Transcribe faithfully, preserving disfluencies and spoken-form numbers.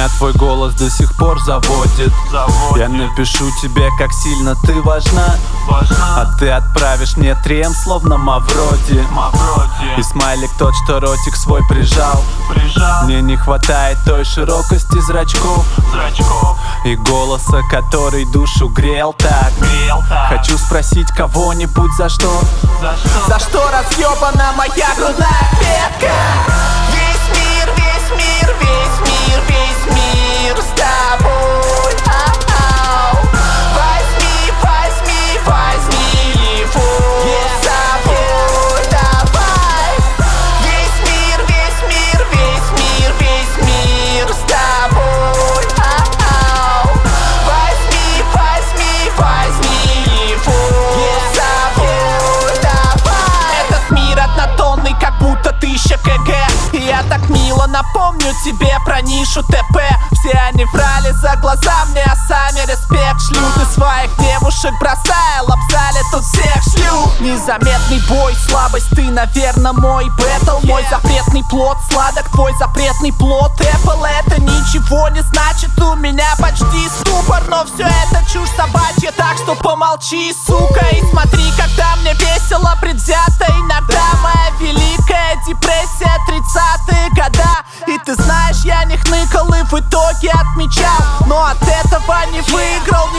Меня твой голос до сих пор заводит, заводит. Я напишу тебе, как сильно ты важна, важна. А ты отправишь мне трем, словно Мавроди, Мавроди. И смайлик тот, что ротик свой прижал, прижал. Мне не хватает той широкости зрачков, зрачков. И голоса, который душу грел так, грел так. Хочу спросить кого-нибудь за что, за что, за что разъебана моя грудная клетка. Весь мир, весь мир, весь мир, весь мир с тобой. А-ау. Возьми, возьми, возьми его с собой. Давай. Весь мир, весь мир, весь мир, весь мир с тобой. А-ау. Возьми, возьми, возьми его с собой. Давай. Этот мир однотонный, как будто тысяча кг. И я так мило напомню тебе про нишу ТП. Все они врали за глаза мне, а сами респект шлют. И своих девушек бросая, лапзали тут всех шлюх. Незаметный бой, слабость, ты, наверно, мой бэтл. Мой запретный плод, сладок твой запретный плод. Apple, это ничего не значит, у меня почти ступор. Но все это чушь собачья, так что помолчи, сука. И смотри, когда мне весело, предвзято. Иногда моя великая депрессия, тридцатые года. И ты знаешь, я не хныкал и в итоге отмечал, но от этого не выиграл.